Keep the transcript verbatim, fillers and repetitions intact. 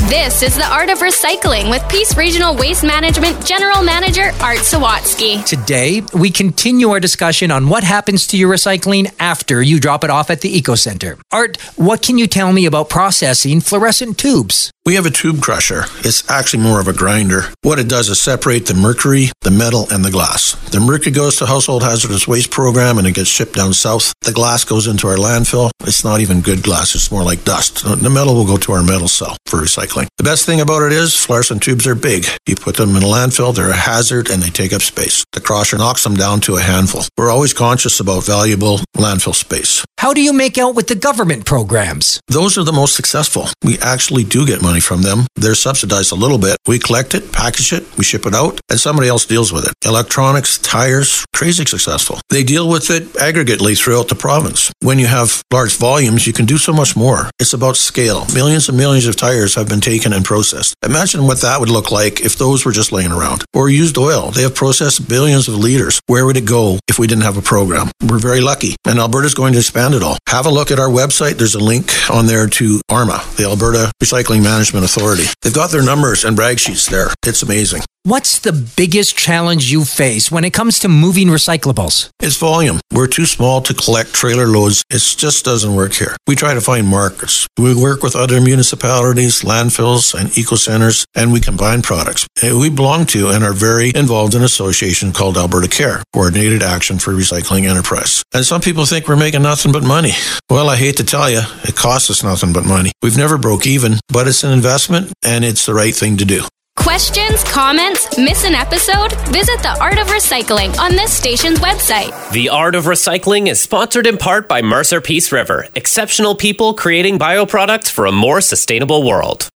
This is The Art of Recycling with Peace Regional Waste Management General Manager Art Sawatsky. Today, we continue our discussion on what happens to your recycling after you drop it off at the Eco Center. Art, what can you tell me about processing fluorescent tubes? We have a tube crusher. It's actually more of a grinder. What it does is separate the mercury, the metal, and the glass. The mercury goes to Household Hazardous Waste Program and it gets shipped down south. The glass goes into our landfill. It's not even good glass. It's more like dust. The metal will go to our metal cell for recycling. The best thing about it is fluorescent tubes are big. You put them in a landfill, they're a hazard, and they take up space. The crusher knocks them down to a handful. We're always conscious about valuable landfill space. How do you make out with the government programs? Those are the most successful. We actually do get money from them. They're subsidized a little bit. We collect it, package it, we ship it out, and somebody else deals with it. Electronics, tires, crazy successful. They deal with it aggregately throughout the province. When you have large volumes, you can do so much more. It's about scale. Millions and millions of tires have been taken and processed. Imagine what that would look like if those were just laying around. Or used oil. They have processed billions of liters. Where would it go if we didn't have a program? We're very lucky. And Alberta's going to expand it all. Have a look at our website. There's a link on there to ARMA, the Alberta Recycling Management Authority. They've got their numbers and brag sheets there. It's amazing. What's the biggest challenge you face when it comes to moving recyclables? It's volume. We're too small to collect trailer loads. It just doesn't work here. We try to find markets. We work with other municipalities, landfills, and eco centers, and we combine products. We belong to and are very involved in an association called Alberta Care, Coordinated Action for Recycling Enterprise. And some people think we're making nothing but money. Well, I hate to tell you, it costs us nothing but money. We've never broke even, but it's an investment, and it's the right thing to do. Questions, comments, miss an episode? Visit The Art of Recycling on this station's website. The Art of Recycling is sponsored in part by Mercer Peace River, exceptional people creating bioproducts for a more sustainable world.